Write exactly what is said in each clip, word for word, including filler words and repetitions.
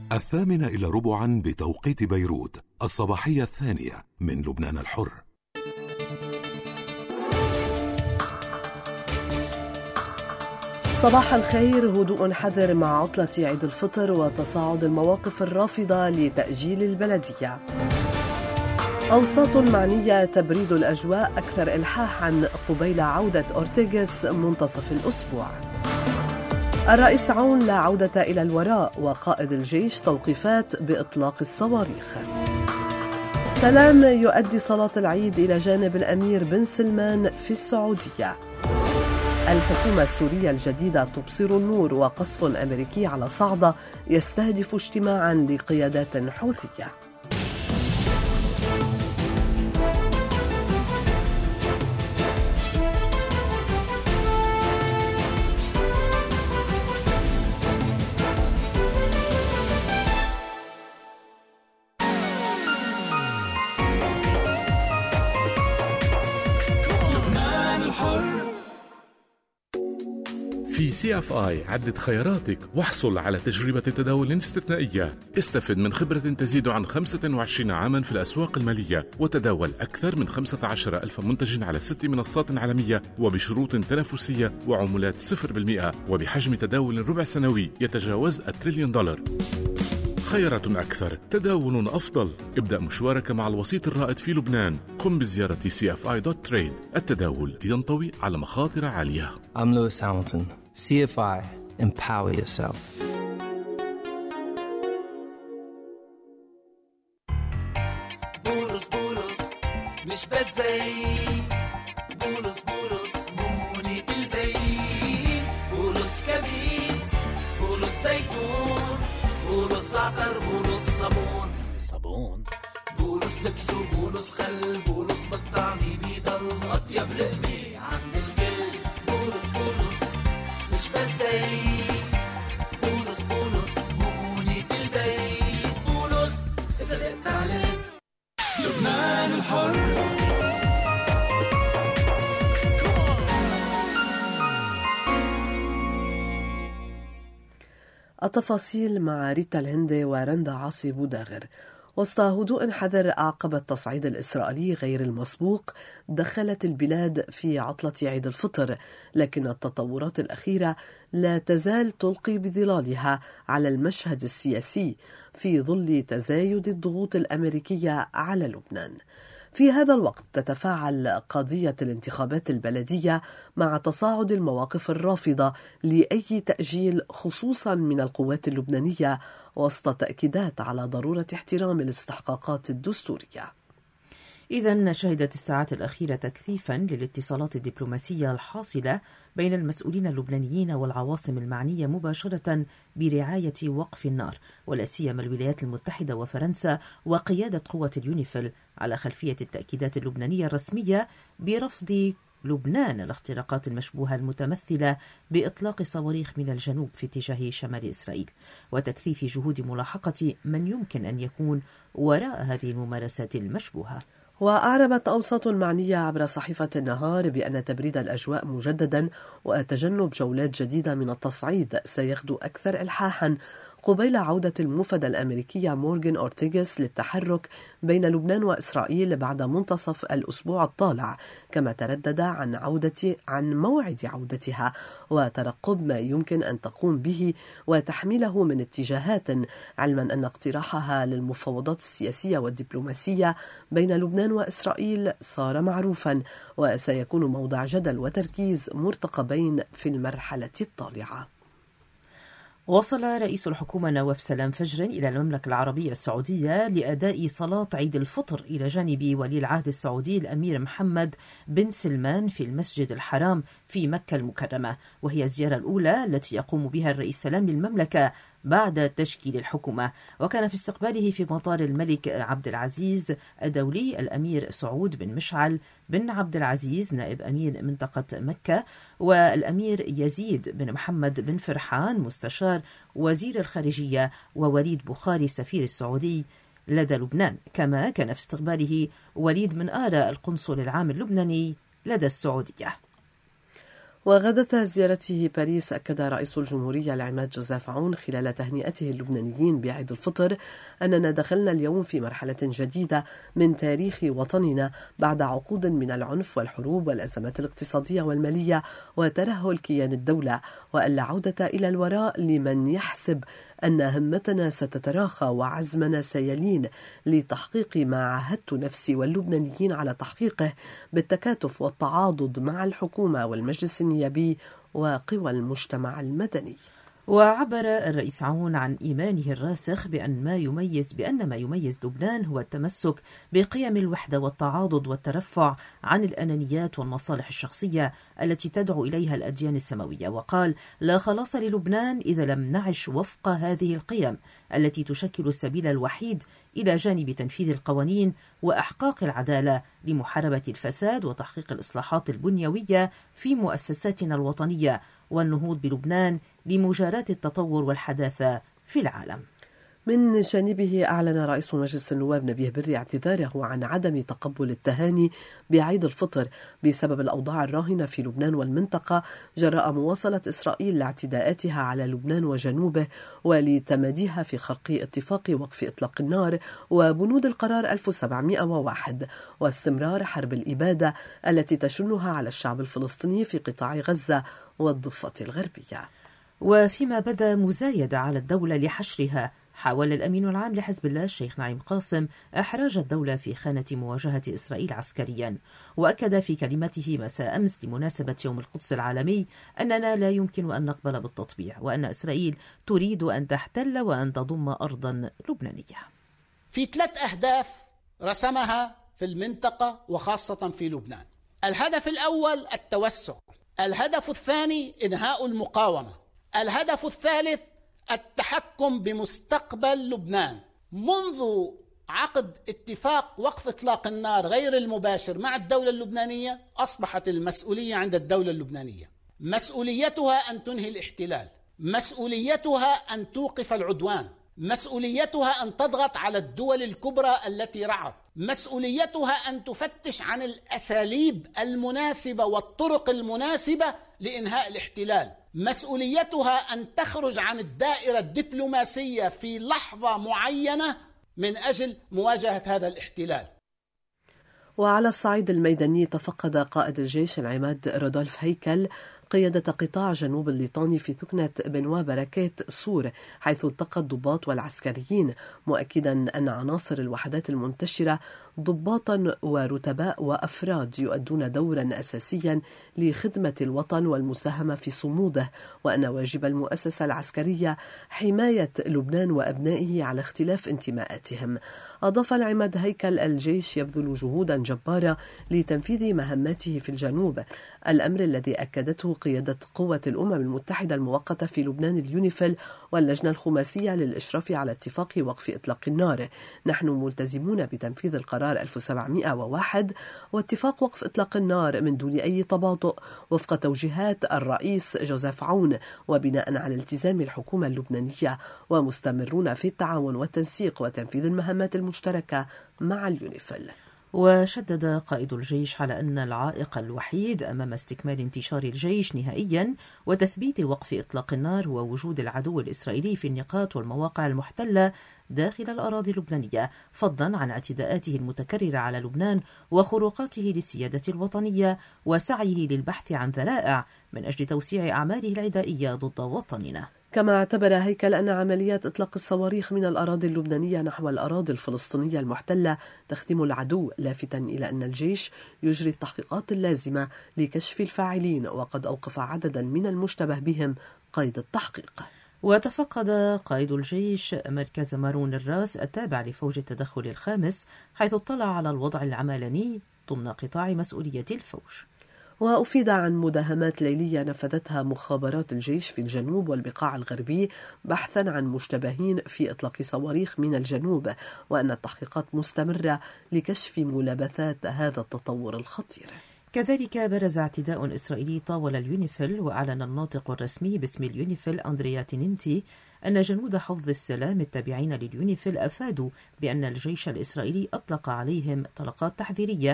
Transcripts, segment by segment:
الثامنة إلى ربعا بتوقيت بيروت، الصباحية الثانية من لبنان الحر. صباح الخير. هدوء حذر مع عطلة عيد الفطر وتصاعد المواقف الرافضة لتأجيل البلدية. أوساط معنية تبريد الأجواء أكثر إلحاحاً قبيل عودة أورتيغاس منتصف الأسبوع. الرئيس عون لا عودة إلى الوراء، وقائد الجيش توقيفات بإطلاق الصواريخ. سلام يؤدي صلاة العيد إلى جانب الأمير بن سلمان في السعودية. الحكومة السورية الجديدة تبصر النور، وقصف أمريكي على صعدة يستهدف اجتماعاً لقيادات حوثية. في سي اف آي عدد خياراتك واحصل على تجربة تداول استثنائية. استفد من خبرة تزيد عن خمسة وعشرين عاما في الأسواق المالية، وتداول أكثر من خمسة عشر ألف منتج على ست منصات عالمية وبشروط تنافسية وعمولات صفر بالمئة، وبحجم تداول ربع سنوي يتجاوز التريليون دولار. خيارات أكثر، تداول أفضل. ابدأ مشوارك مع الوسيط الرائد في لبنان. قم بزيارة سي اف آي دوت تريد. التداول ينطوي على مخاطر عالية. I'm Lewis Hamilton. سي اف آي. Empower yourself. بولس بولس مش بس زيت، بولس بولس مونة البيت، بولس كبيس، بولس زيتون، بولس زعتر، بولس صابون صابون بولس لبس وبولس خل، بولس بالطعمي بيضل أطيب لقمة عند الكل. بولس بولس مش بس زيت، بولس بولس مونة البيت، بولس إذا دقت عليك. لبنان الحر. التفاصيل مع ريتا الهندي ورندا عاصي بوداغر. وسط هدوء حذر أعقب التصعيد الإسرائيلي غير المسبوق دخلت البلاد في عطلة عيد الفطر، لكن التطورات الأخيرة لا تزال تلقي بظلالها على المشهد السياسي في ظل تزايد الضغوط الأمريكية على لبنان. في هذا الوقت تتفاعل قضية الانتخابات البلدية مع تصاعد المواقف الرافضة لأي تأجيل، خصوصا من القوات اللبنانية، وسط تأكيدات على ضرورة احترام الاستحقاقات الدستورية. إذن شهدت الساعات الأخيرة تكثيفا للاتصالات الدبلوماسية الحاصلة بين المسؤولين اللبنانيين والعواصم المعنية مباشرة برعاية وقف النار، ولا سيما الولايات المتحدة وفرنسا وقيادة قوة اليونيفيل، على خلفية التأكيدات اللبنانية الرسمية برفض لبنان الاختراقات المشبوهة المتمثلة بإطلاق صواريخ من الجنوب في اتجاه شمال إسرائيل، وتكثيف جهود ملاحقة من يمكن أن يكون وراء هذه الممارسات المشبوهة. وأعربت أوساط المعنية عبر صحيفة النهار بأن تبريد الأجواء مجددا وتجنب جولات جديدة من التصعيد سيغدو أكثر إلحاحا قبيل عودة الموفد الأمريكية مورغان أورتيغاس للتحرك بين لبنان وإسرائيل بعد منتصف الأسبوع الطالع، كما تردد عن عودة عن موعد عودتها وترقب ما يمكن أن تقوم به وتحمله من اتجاهات، علما أن اقتراحها للمفاوضات السياسية والدبلوماسية بين لبنان وإسرائيل صار معروفا وسيكون موضع جدل وتركيز مرتقبين في المرحلة الطالعة. وصل رئيس الحكومة نواف سلام فجر إلى المملكة العربية السعودية لأداء صلاة عيد الفطر إلى جانب ولي العهد السعودي الأمير محمد بن سلمان في المسجد الحرام في مكة المكرمة، وهي الزيارة الأولى التي يقوم بها الرئيس سلام للمملكة بعد تشكيل الحكومة. وكان في استقباله في مطار الملك عبد العزيز الدولي الأمير سعود بن مشعل بن عبد العزيز نائب أمير منطقة مكة، والأمير يزيد بن محمد بن فرحان مستشار وزير الخارجية، ووليد بخاري سفير السعودي لدى لبنان. كما كان في استقباله وليد من آراء القنصل العام اللبناني لدى السعودية. وغدت زيارته باريس أكد رئيس الجمهورية العماد جوزيف عون خلال تهنئته اللبنانيين بعيد الفطر أننا دخلنا اليوم في مرحلة جديدة من تاريخ وطننا بعد عقود من العنف والحروب والأزمات الاقتصادية والمالية وترهل كيان الدولة، وأن لا عودة إلى الوراء لمن يحسب أن همتنا ستتراخى وعزمنا سيلين لتحقيق ما عاهدت نفسي واللبنانيين على تحقيقه بالتكاتف والتعاضد مع الحكومة والمجلس النيابي وقوى المجتمع المدني. وعبر الرئيس عون عن إيمانه الراسخ بأن ما يميز بأن ما يميز لبنان هو التمسك بقيم الوحدة والتعاضد والترفع عن الأنانيات والمصالح الشخصية التي تدعو إليها الأديان السماوية، وقال: لا خلاص للبنان إذا لم نعش وفق هذه القيم التي تشكل السبيل الوحيد إلى جانب تنفيذ القوانين وإحقاق العدالة لمحاربة الفساد وتحقيق الإصلاحات البنيوية في مؤسساتنا الوطنية والنهوض بلبنان لمجاراة التطور والحداثة في العالم. من جانبه أعلن رئيس مجلس النواب نبيه بري اعتذاره عن عدم تقبل التهاني بعيد الفطر بسبب الأوضاع الراهنة في لبنان والمنطقة جراء مواصلة إسرائيل لاعتداءاتها على لبنان وجنوبه ولتماديها في خرق اتفاق وقف إطلاق النار وبنود القرار ألف وسبعمائة وواحد واستمرار حرب الإبادة التي تشنها على الشعب الفلسطيني في قطاع غزة والضفة الغربية. وفيما بدا مزايدة على الدولة لحشرها، حاول الأمين العام لحزب الله الشيخ نعيم قاسم إحراج الدولة في خانة مواجهة إسرائيل عسكريا، وأكد في كلمته مساء أمس لمناسبة يوم القدس العالمي أننا لا يمكن أن نقبل بالتطبيع، وأن إسرائيل تريد أن تحتل وأن تضم أرضا لبنانية. في ثلاث أهداف رسمها في المنطقة وخاصة في لبنان. الهدف الأول التوسع، الهدف الثاني إنهاء المقاومة، الهدف الثالث التحكم بمستقبل لبنان. منذ عقد اتفاق وقف إطلاق النار غير المباشر مع الدولة اللبنانية أصبحت المسؤولية عند الدولة اللبنانية. مسؤوليتها أن تنهي الاحتلال، مسؤوليتها أن توقف العدوان، مسؤوليتها أن تضغط على الدول الكبرى التي رعت، مسؤوليتها أن تفتش عن الأساليب المناسبة والطرق المناسبة لإنهاء الاحتلال، مسؤوليتها أن تخرج عن الدائرة الدبلوماسية في لحظة معينة من أجل مواجهة هذا الاحتلال. وعلى الصعيد الميداني تفقد قائد الجيش العماد رودولف هيكل قيادة قطاع جنوب الليطاني في ثكنة بنوا بركات سور، حيث التقى الضباط والعسكريين، مؤكدا أن عناصر الوحدات المنتشرة ضباطا ورتباء وأفراد يؤدون دورا أساسيا لخدمة الوطن والمساهمة في صموده، وأن واجب المؤسسة العسكرية حماية لبنان وأبنائه على اختلاف انتماءاتهم. أضاف العماد هيكل: الجيش يبذل جهودا جبارة لتنفيذ مهماته في الجنوب، الأمر الذي أكدته قيادة قوة الأمم المتحدة المؤقتة في لبنان اليونيفيل واللجنة الخماسية للإشراف على اتفاق وقف إطلاق النار. نحن ملتزمون بتنفيذ القرار ألف وسبعمائة وواحد واتفاق وقف إطلاق النار من دون أي تباطؤ وفق توجيهات الرئيس جوزيف عون وبناء على التزام الحكومة اللبنانية، ومستمرون في التعاون والتنسيق وتنفيذ المهمات المشتركة مع اليونيفيل. وشدد قائد الجيش على أن العائق الوحيد أمام استكمال انتشار الجيش نهائيا وتثبيت وقف إطلاق النار هو وجود العدو الإسرائيلي في النقاط والمواقع المحتلة داخل الأراضي اللبنانية، فضلا عن اعتداءاته المتكررة على لبنان وخروقاته للسيادة الوطنية وسعيه للبحث عن ذرائع من أجل توسيع أعماله العدائية ضد وطننا. كما اعتبر هيكل أن عمليات إطلاق الصواريخ من الأراضي اللبنانية نحو الأراضي الفلسطينية المحتلة تخدم العدو، لافتا إلى أن الجيش يجري التحقيقات اللازمة لكشف الفاعلين، وقد أوقف عددا من المشتبه بهم قيد التحقيق. وتفقد قائد الجيش مركز مارون الراس التابع لفوج التدخل الخامس، حيث اطلع على الوضع العملاني ضمن قطاع مسؤولية الفوج. وأفيد عن مداهمات ليلية نفذتها مخابرات الجيش في الجنوب والبقاع الغربي بحثا عن مشتبهين في إطلاق صواريخ من الجنوب، وأن التحقيقات مستمرة لكشف ملابسات هذا التطور الخطير. كذلك برز اعتداء إسرائيلي طاول اليونيفيل، وأعلن الناطق الرسمي باسم اليونيفيل أندريا تينينتي أن جنود حفظ السلام التابعين لليونيفيل أفادوا بأن الجيش الإسرائيلي أطلق عليهم طلقات تحذيرية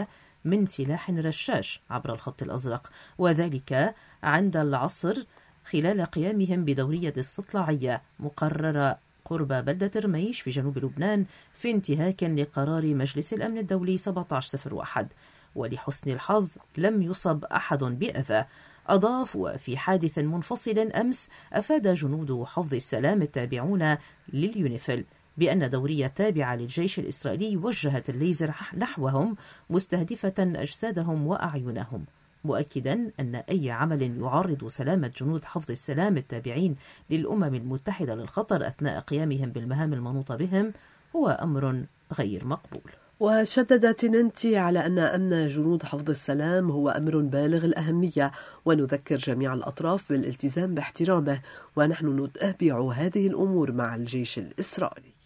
من سلاح رشاش عبر الخط الأزرق، وذلك عند العصر خلال قيامهم بدورية استطلاعية مقررة قرب بلدة رميش في جنوب لبنان في انتهاك لقرار مجلس الأمن الدولي سبعة عشر صفر واحد. ولحسن الحظ لم يصب أحد بأذى. أضاف: وفي حادث منفصل أمس أفاد جنود حفظ السلام التابعون لليونيفيل بأن دورية تابعة للجيش الإسرائيلي وجهت الليزر نحوهم مستهدفة أجسادهم وأعينهم، مؤكدا أن أي عمل يعرض سلامة جنود حفظ السلام التابعين للأمم المتحدة للخطر أثناء قيامهم بالمهام المنوطة بهم هو أمر غير مقبول. وشدد تننتي على أن أمن جنود حفظ السلام هو أمر بالغ الأهمية، ونذكر جميع الأطراف بالالتزام باحترامه، ونحن نتابع هذه الأمور مع الجيش الإسرائيلي.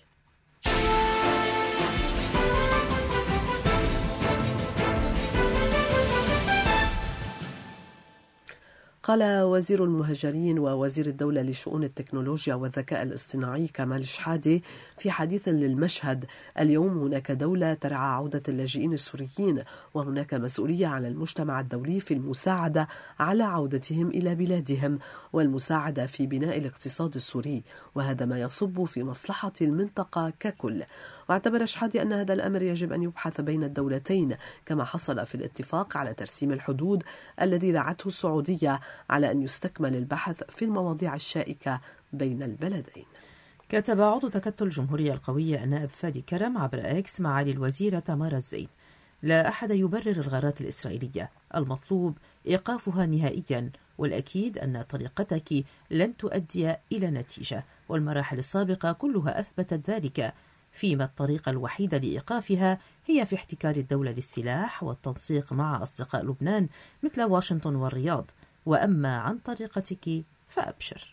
قال وزير المهاجرين ووزير الدولة لشؤون التكنولوجيا والذكاء الاصطناعي كمال شحادة في حديث للمشهد: اليوم هناك دولة ترعى عودة اللاجئين السوريين، وهناك مسؤولية على المجتمع الدولي في المساعدة على عودتهم إلى بلادهم والمساعدة في بناء الاقتصاد السوري، وهذا ما يصب في مصلحة المنطقة ككل. واعتبر شحادة أن هذا الأمر يجب أن يبحث بين الدولتين، كما حصل في الاتفاق على ترسيم الحدود الذي دعته السعودية على أن يستكمل البحث في المواضيع الشائكة بين البلدين. كتب عضو تكتل الجمهورية القوية النائب فادي كرم عبر إكس معالي الوزيرة تمارا الزين: لا أحد يبرر الغارات الإسرائيلية، المطلوب إيقافها نهائيا، والأكيد أن طريقتك لن تؤدي إلى نتيجة، والمراحل السابقة كلها أثبتت ذلك، فيما الطريقة الوحيدة لإيقافها هي في احتكار الدولة للسلاح والتنسيق مع أصدقاء لبنان مثل واشنطن والرياض، وأما عن طريقتك فأبشر.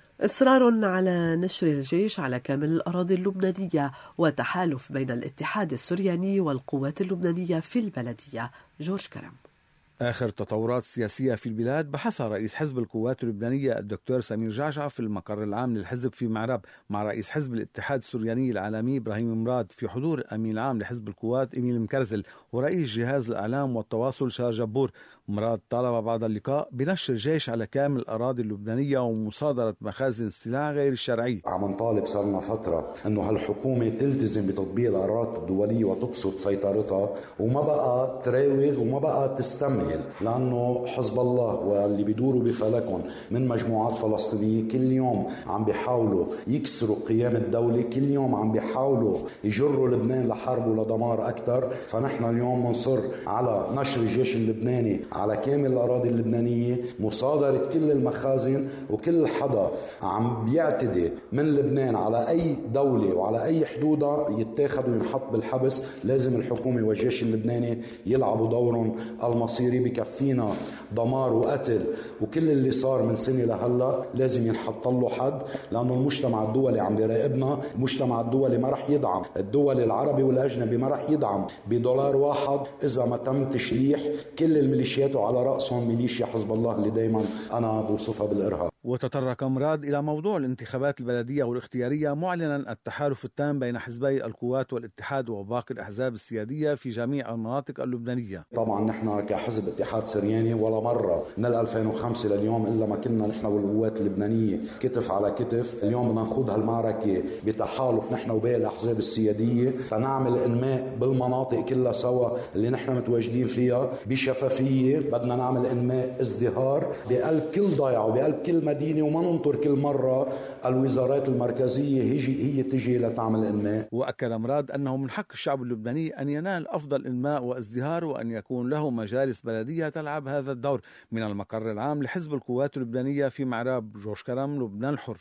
إصرار على نشر الجيش على كامل الأراضي اللبنانية وتحالف بين الاتحاد السرياني والقوات اللبنانية في البلدية. جورج كرم. آخر تطورات سياسية في البلاد بحثها رئيس حزب القوات اللبنانية الدكتور سمير جعجع في المقر العام للحزب في معرب مع رئيس حزب الاتحاد السرياني العالمي إبراهيم مراد، في حضور الأمين العام لحزب القوات إميل مكرزل ورئيس جهاز الإعلام والتواصل شار جبور. مراد طالب بعد اللقاء بنشر الجيش على كامل الأراضي اللبنانية ومصادرة مخازن السلاح غير الشرعي. عم نطالب صارنا فترة أنه هالحكومة تلتزم بتطبيق القرارات الدولية وتبسط سيطرتها، وما بقى تراوغ وما بقى تستمع، لأنه حزب الله واللي بيدوروا بفلكهم من مجموعات فلسطينية كل يوم عم بيحاولوا يكسروا قيام الدولة، كل يوم عم بيحاولوا يجروا لبنان لحرب ولدمار أكثر. فنحن اليوم منصر على نشر الجيش اللبناني على كامل الأراضي اللبنانية، مصادرة كل المخازن، وكل حدا عم بيعتدي من لبنان على أي دولة وعلى أي حدودها يتاخد وينحط بالحبس. لازم الحكومة والجيش اللبناني يلعبوا دورهم المصيري. بكفينا دمار وقتل وكل اللي صار من سنة لهلا لازم ينحط له حد، لأنه المجتمع الدولي عم بيراقبنا. المجتمع الدولي ما رح يدعم، الدول العربي والأجنبي ما رح يدعم بدولار واحد إذا ما تم تشليح كل الميليشيات وعلى رأسهم ميليشيا حزب الله اللي دايما أنا بوصفها بالإرهاب. وتطرق مراد إلى موضوع الانتخابات البلدية والاختيارية، معلنا التحالف التام بين حزبي القوات والاتحاد وباقي الأحزاب السيادية في جميع المناطق اللبنانية. طبعا نحن كحزب اتحاد سرياني ولا مرة من ألفين وخمسة لليوم إلا ما كنا نحن والقوات اللبنانية كتف على كتف. اليوم بدنا نخوض هالمعركة بتحالف نحن وباقي الأحزاب السيادية، فنعمل إنماء بالمناطق كلها سوا اللي نحن متواجدين فيها بشفافية. بدنا نعمل إنماء ازدهار بقلب كل ضيعة وبقلب كل مدينة، وما ننطر كل مرة الوزارات المركزية هي, هي تجي لتعمل إنماء. وأكد مراد أنه من حق الشعب اللبناني أن ينال أفضل إنماء وازدهار، وأن يكون له مجالس بلدية تلعب هذا الدور. من المقر العام لحزب القوات اللبنانية في معراب، جورج كرم، لبنان الحر.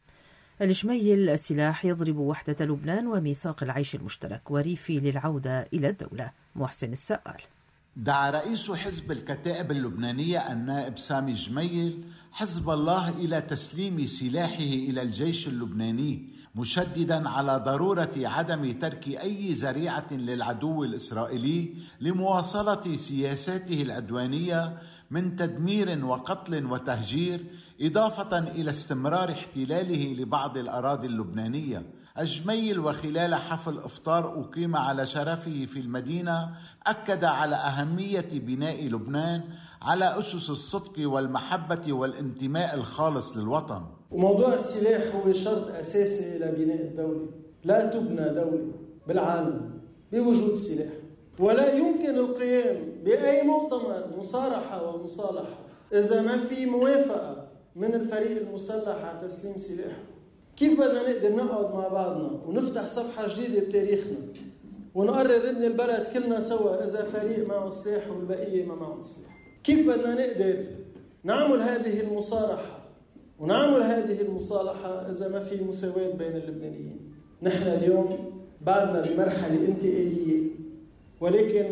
الجميل: السلاح يضرب وحدة لبنان وميثاق العيش المشترك، وريفي للعودة إلى الدولة. محسن السقال. دعا رئيس حزب الكتائب اللبنانية النائب سامي جميل حزب الله إلى تسليم سلاحه إلى الجيش اللبناني، مشددا على ضرورة عدم ترك أي ذريعة للعدو الإسرائيلي لمواصلة سياساته العدوانية من تدمير وقتل وتهجير، إضافة إلى استمرار احتلاله لبعض الأراضي اللبنانية. الجميل وخلال حفل إفطار أقيم على شرفه في المدينة أكد على أهمية بناء لبنان على أسس الصدق والمحبة والانتماء الخالص للوطن. وموضوع السلاح هو شرط أساسي لبناء الدولة. لا تبنى دولة بالعالم بوجود السلاح، ولا يمكن القيام بأي مؤتمر مصارحة ومصالحة إذا ما في موافقة من الفريق المسلح على تسليم سلاحه. كيف بدنا نقدر نقعد مع بعضنا ونفتح صفحة جديدة بتاريخنا ونقرر نبني البلد كلنا سوا إذا فريق معه سلاح والبقية ما معه سلاح؟ كيف بدنا نقدر نعمل هذه المصارحة ونعمل هذه المصالحة إذا ما في مساواة بين اللبنانيين؟ نحن اليوم بعدنا بمرحلة انتقالية، ولكن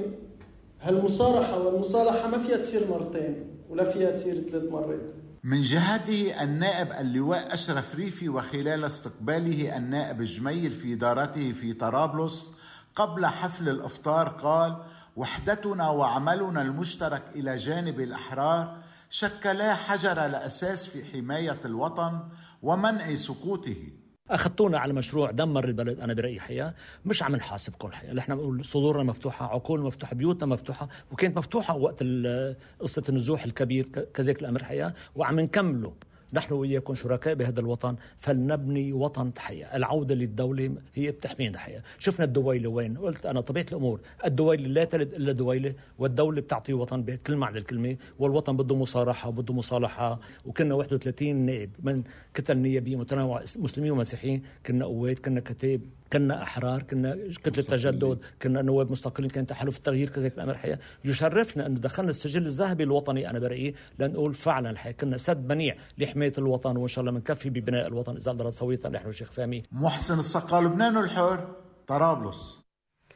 هالمصارحة والمصالحة ما فيها تصير مرتين ولا فيها تصير ثلاث مرات. من جهته النائب اللواء أشرف ريفي وخلال استقباله النائب الجميل في دارته في طرابلس قبل حفل الإفطار قال: وحدتنا وعملنا المشترك إلى جانب الأحرار شكلا حجر الأساس في حماية الوطن ومنع سقوطه. أخذتونا على مشروع دمر البلد. أنا برأيي حقيقة مش عم نحاسبكم الحقيقة، نحن بنقول صدورنا مفتوحة، عقولنا مفتوحة، بيوتنا مفتوحة، وكانت مفتوحة وقت قصة النزوح الكبير كذلك الأمر حقيقة، وعم نكمله نحن وإياكم شركاء بهذا الوطن. فلنبني وطن تحية. العودة للدولة هي بتحمينا حقيقة. شفنا الدويلة وين؟ قلت أنا طبيعة الأمور الدويلة لا تلد إلا دويلة، والدولة بتعطي وطن بكل معنى الكلمة، والوطن بده مصارحة وبده مصالحة. وكنا واحد وثلاثين نائب من كتل نيابية متنوعة، مسلمين ومسيحيين، كنا قوات، كنا كتاب، كنا أحرار، كنا كتلة تجدد، كنا نواب مستقلين، كان تحالف التغيير كذلك الأمر حقيقة. يشرفنا أنه دخلنا السجل الذهبي الوطني. أنا برأيي لنقول فعلا الحقيقة كنا سد منيع لحماية الوطن، وإن شاء الله منكفي ببناء الوطن إذا قدرت سويتها نحن الشيخ سامي. محسن السقا، لبنان الحر، طرابلس.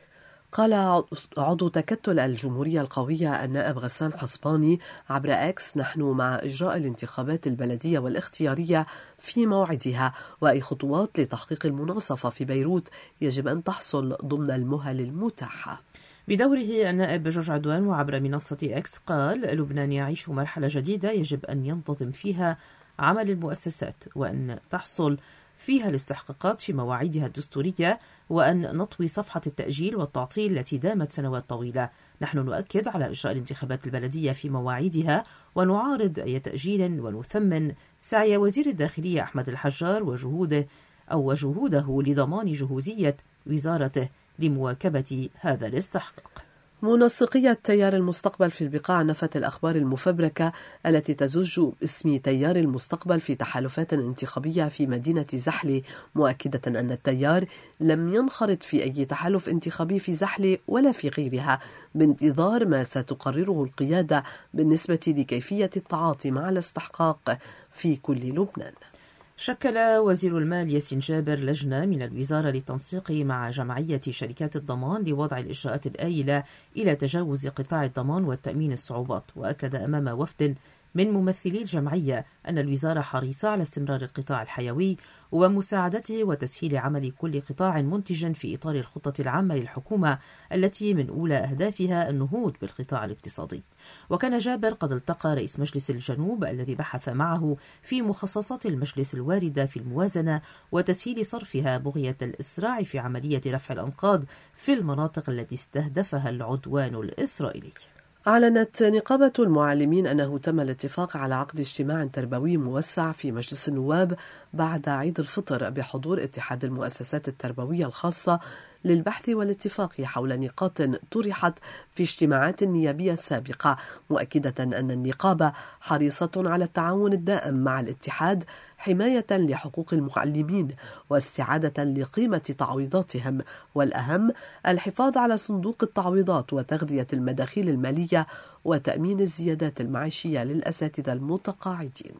قال عضو تكتل الجمهورية القوية النائب غسان حصباني عبر اكس: نحن مع إجراء الانتخابات البلدية والاختيارية في موعدها، وأي خطوات لتحقيق المناصفة في بيروت يجب أن تحصل ضمن المهل المتاحة. بدوره النائب جورج عدوان وعبر منصة اكس قال: لبنان يعيش مرحلة جديدة يجب أن ينتظم فيها عمل المؤسسات، وأن تحصل فيها الاستحقاقات في مواعيدها الدستورية، وأن نطوي صفحة التأجيل والتعطيل التي دامت سنوات طويلة. نحن نؤكد على إجراء الانتخابات البلدية في مواعيدها، ونعارض أي تأجيل، ونثمن سعي وزير الداخلية أحمد الحجار وجهوده أو وجهوده لضمان جهوزية وزارته لمواكبة هذا الاستحقاق. منسقية تيار المستقبل في البقاع نفت الأخبار المفبركة التي تزج باسم تيار المستقبل في تحالفات انتخابية في مدينة زحلة، مؤكدة أن التيار لم ينخرط في أي تحالف انتخابي في زحلة ولا في غيرها، بانتظار ما ستقرره القيادة بالنسبة لكيفية التعاطي مع الاستحقاق في كل لبنان. شكل وزير المال ياسين جابر لجنة من الوزارة للتنسيق مع جمعية شركات الضمان لوضع الإجراءات الآيلة إلى تجاوز قطاع الضمان والتأمين الصعوبات، وأكد أمام وفد من ممثلي الجمعية أن الوزارة حريصة على استمرار القطاع الحيوي ومساعدته وتسهيل عمل كل قطاع منتج في إطار الخطة العامة للحكومة التي من أولى أهدافها النهوض بالقطاع الاقتصادي. وكان جابر قد التقى رئيس مجلس الجنوب الذي بحث معه في مخصصات المجلس الواردة في الموازنة وتسهيل صرفها بغية الإسراع في عملية رفع الأنقاض في المناطق التي استهدفها العدوان الإسرائيلي. أعلنت نقابة المعلمين أنه تم الاتفاق على عقد اجتماع تربوي موسع في مجلس النواب بعد عيد الفطر بحضور اتحاد المؤسسات التربوية الخاصة للبحث والاتفاق حول نقاط طرحت في اجتماعات نيابية سابقة، مؤكدة أن النقابة حريصة على التعاون الدائم مع الاتحاد حماية لحقوق المعلمين واستعادة لقيمة تعويضاتهم، والأهم الحفاظ على صندوق التعويضات وتغذية المداخيل المالية وتأمين الزيادات المعيشية للأساتذة المتقاعدين.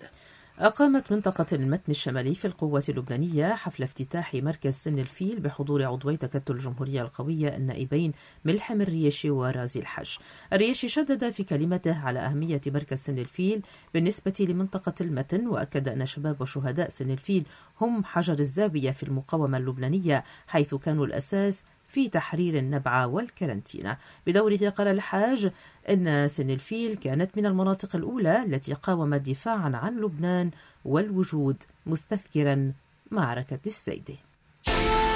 أقامت منطقة المتن الشمالي في القوة اللبنانية حفل افتتاح مركز سن الفيل بحضور عضوي تكتل الجمهورية القوية النائبين ملحم الرياشي ورازي الحج. الرياشي شدد في كلمته على أهمية مركز سن الفيل بالنسبة لمنطقة المتن، وأكد أن شباب وشهداء سن الفيل هم حجر الزاوية في المقاومة اللبنانية، حيث كانوا الأساس في تحرير النبعة والكرنتينة. بدوره قال الحاج إن سن الفيل كانت من المناطق الأولى التي قاومت دفاعا عن لبنان والوجود، مستذكرا معركة السيدة.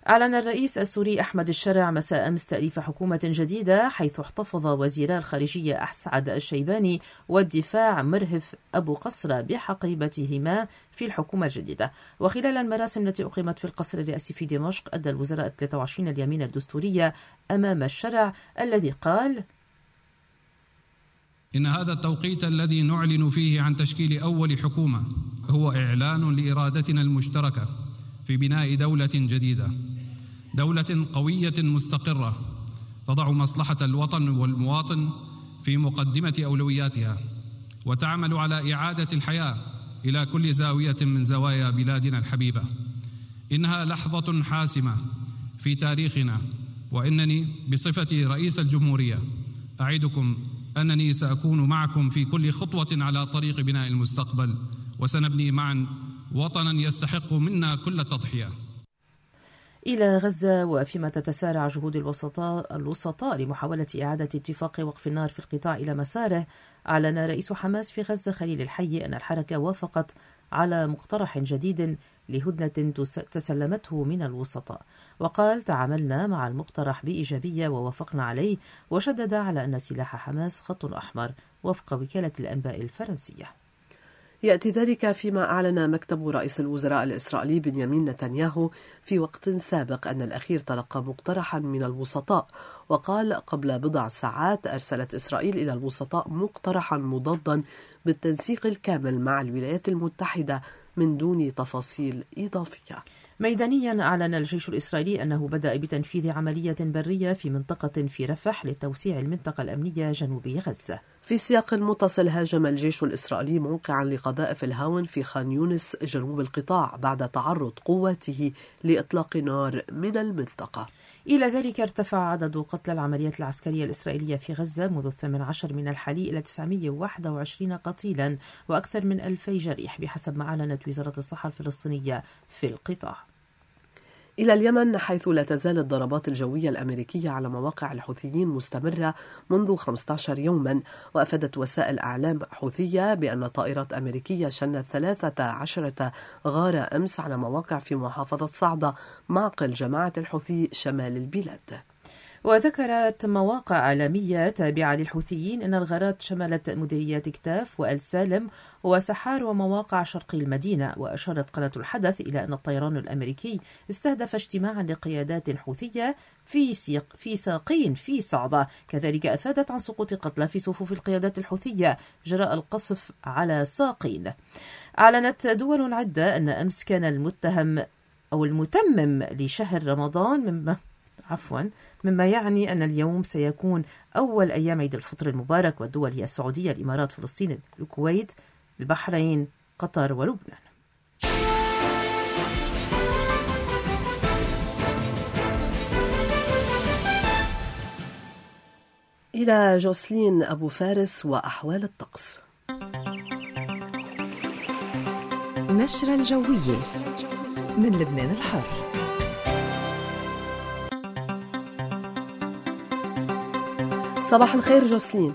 أعلن الرئيس السوري أحمد الشرع مساء أمس تأليف حكومة جديدة، حيث احتفظ وزيرا الخارجية أسعد الشيباني والدفاع مرهف أبو قصر بحقيبتهما في الحكومة الجديدة. وخلال المراسم التي أقيمت في القصر الرئاسي في دمشق، أدى الوزراء ثلاثة وعشرين اليمين الدستورية أمام الشرع، الذي قال: إن هذا التوقيت الذي نعلن فيه عن تشكيل أول حكومة هو إعلان لإرادتنا المشتركة في بناء دولة جديدة، دولة قوية مستقرة تضع مصلحة الوطن والمواطن في مقدمة أولوياتها، وتعمل على إعادة الحياة إلى كل زاوية من زوايا بلادنا الحبيبة. إنها لحظة حاسمة في تاريخنا، وإنني بصفتي رئيس الجمهورية أعدكم أنني سأكون معكم في كل خطوة على طريق بناء المستقبل، وسنبني معا وطنا يستحق منا كل التضحية. إلى غزة، وفيما تتسارع جهود الوسطاء الوسطاء لمحاولة إعادة اتفاق وقف النار في القطاع إلى مساره، أعلن رئيس حماس في غزة خليل الحي أن الحركة وافقت على مقترح جديد لهدنة تسلمته من الوسطاء، وقال: تعاملنا مع المقترح بإيجابية ووافقنا عليه، وشدد على أن سلاح حماس خط أحمر وفق وكالة الأنباء الفرنسية. يأتي ذلك فيما أعلن مكتب رئيس الوزراء الإسرائيلي بنيامين نتنياهو في وقت سابق أن الأخير تلقى مقترحا من الوسطاء، وقال: قبل بضع ساعات أرسلت إسرائيل إلى الوسطاء مقترحا مضادا بالتنسيق الكامل مع الولايات المتحدة من دون تفاصيل إضافية. ميدانيا، أعلن الجيش الإسرائيلي أنه بدأ بتنفيذ عملية برية في منطقة في رفح لتوسيع المنطقة الأمنية جنوبي غزة. في سياق متصل، هاجم الجيش الإسرائيلي موقعا لقذائف الهاون في خان يونس جنوب القطاع بعد تعرض قواته لإطلاق نار من المنطقة. إلى ذلك، ارتفع عدد قتلى العمليات العسكرية الإسرائيلية في غزة منذ الثامن عشر من الحالي إلى تسعمائة وواحد وعشرين قتيلا وأكثر من ألفي جريح، بحسب ما أعلنت وزارة الصحة الفلسطينية في القطاع. إلى اليمن، حيث لا تزال الضربات الجوية الأمريكية على مواقع الحوثيين مستمرة منذ خمسة عشر يوما، وأفادت وسائل أعلام حوثية بأن طائرات أمريكية شنت ثلاثة عشرة غارة أمس على مواقع في محافظة صعدة، معقل جماعة الحوثي شمال البلاد. وذكرت مواقع إعلامية تابعة للحوثيين أن الغارات شملت مديريات كتاف وآل سالم وسحار ومواقع شرقي المدينة. وأشارت قناة الحدث إلى أن الطيران الأمريكي استهدف اجتماعا لقيادات حوثية في سيق في ساقين في صعدة. كذلك أفادت عن سقوط قتلى في صفوف القيادات الحوثية جراء القصف على ساقين. أعلنت دول عدة أن أمس كان المتهم أو المتمم لشهر رمضان، مما عفوا مما يعني أن اليوم سيكون أول أيام عيد الفطر المبارك، والدول هي السعودية، الإمارات، فلسطين، الكويت، البحرين، قطر ولبنان. إلى جوسلين أبو فارس وأحوال الطقس. نشرة الجوية من لبنان الحر. صباح الخير جوسلين.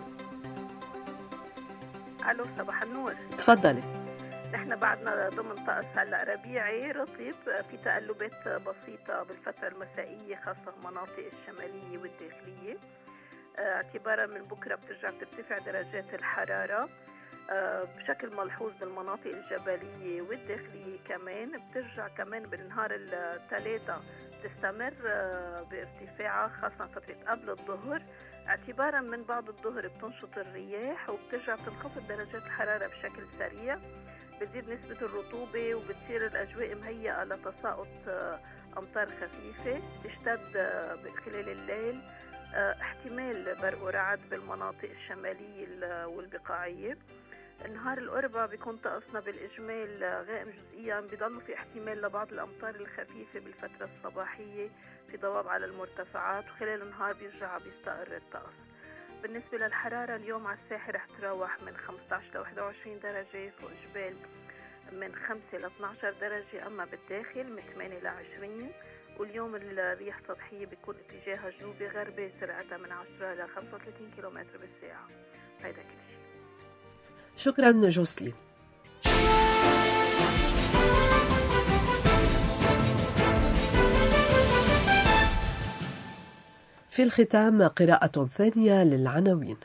الو صباح النور. تفضلي. نحن بعدنا ضمن طقس هلا ربيعي رطب، في تقلبات بسيطه بالفتره المسائيه خاصه المناطق الشماليه والداخليه. اعتبارا من بكره بترجع ترتفع درجات الحراره بشكل ملحوظ بالمناطق الجبليه والداخليه، كمان بترجع كمان بالنهار الثلاثاء تستمر بارتفاعها خاصه فتره قبل الظهر. اعتبارا من بعد الظهر بتنشط الرياح وبترجع تنخفض درجات الحرارة بشكل سريع، بتزيد نسبة الرطوبة وبتصير الأجواء مهيئة لتساقط أمطار خفيفة تشتد خلال الليل، احتمال برق ورعد بالمناطق الشمالية والبقاعية. نهار الأربعاء بيكون طقسنا بالإجمال غائم جزئيا، بيضل في احتمال لبعض الأمطار الخفيفة بالفترة الصباحية في ضباب على المرتفعات، وخلال النهار بيرجع بيستقر الطقس. بالنسبة للحرارة اليوم على الساحل رح تراوح من خمسة عشر ل واحد وعشرين درجة، فوق جبال من خمسة ل اثني عشر درجة، أما بالداخل من ثمانية ل عشرين. واليوم الرياح سطحية بيكون اتجاهها جنوبي غربي، سرعتها من عشرة ل خمسة وثلاثين كيلومتر بالساعة. هيدا كل شيء. شكرا جوسلين. في الختام قراءة ثانية للعناوين.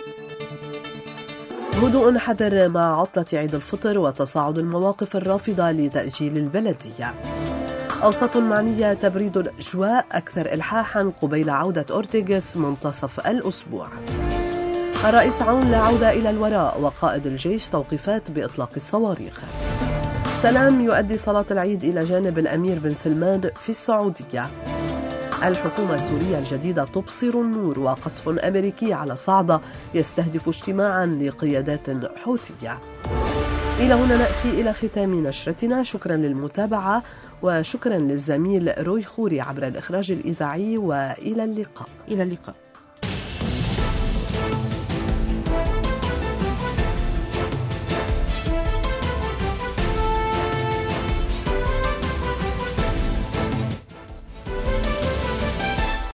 هدوء حذر مع عطلة عيد الفطر وتصاعد المواقف الرافضة لتأجيل البلدية. أوساط معنية تبريد الأجواء أكثر إلحاحا قبيل عودة أورتيغاس منتصف الأسبوع. الرئيس عون لا عودة إلى الوراء وقائد الجيش توقيفات بإطلاق الصواريخ. سلام يؤدي صلاة العيد إلى جانب الأمير بن سلمان في السعودية. الحكومة السورية الجديدة تبصر النور وقصف أمريكي على صعدة يستهدف اجتماعا لقيادات حوثية. إلى هنا نأتي إلى ختام نشرتنا. شكرا للمتابعة وشكرا للزميل روي خوري عبر الإخراج الإذاعي وإلى اللقاء. إلى اللقاء.